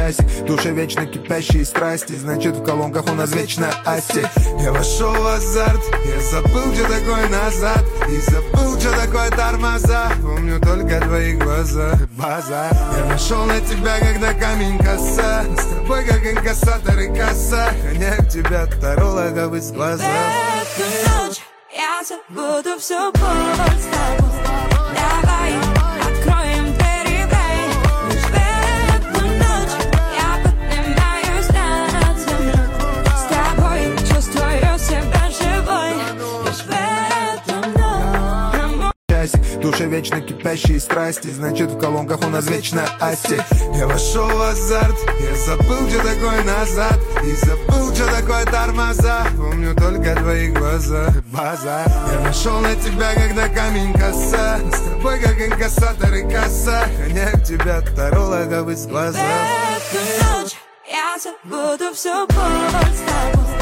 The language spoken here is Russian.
часик. В душе вечно кипящие страсти, значит в колонках у нас вечно асти. Я вошел в азарт, я забыл, что такое назад, и забыл, что такое тормоза. Помню только твои глаза, базар. Я нашел на тебя, когда камень коса, с тобой как инкассатор и касса. Гоняю тебя тарологов из глаза. В эту ночь я забуду всю боль с тобой. Давай откроем двери в рай. Лишь в эту ночь я поднимаюсь над землей. С тобой чувствую себя живой. Лишь в эту ночь. В душе вечно кипящие страсти, значит в колонках у нас вечно асти. Я вошел в азарт, я забыл, что такое назад, и забыл, что такое тормоза. Помню только твои глаза, базар. Я нашел на тебя, когда камень коса, с тобой как инкассатор и касса. Гоняю тебя тарологов из глаза. В эту ночь я забуду всю боль с тобой.